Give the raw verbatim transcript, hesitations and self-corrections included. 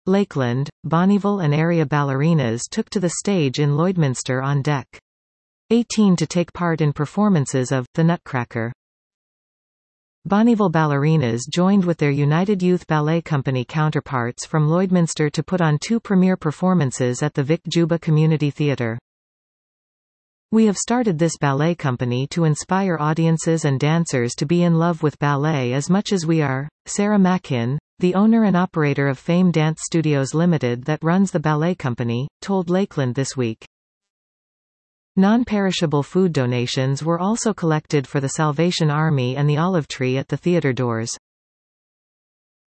Lakeland, Bonneville and area ballerinas took to the stage in Lloydminster on Deck eighteen to take part in performances of The Nutcracker. Bonneville ballerinas joined with their United Youth Ballet Company counterparts from Lloydminster to put on two premiere performances at the Vic Juba Community Theatre. We have started this ballet company to inspire audiences and dancers to be in love with ballet as much as we are. Sarah Machin, the owner and operator of Fame Dance Studios Limited that runs the ballet company, told Lakeland this week. Non-perishable food donations were also collected for the Salvation Army and the Olive Tree at the theatre doors.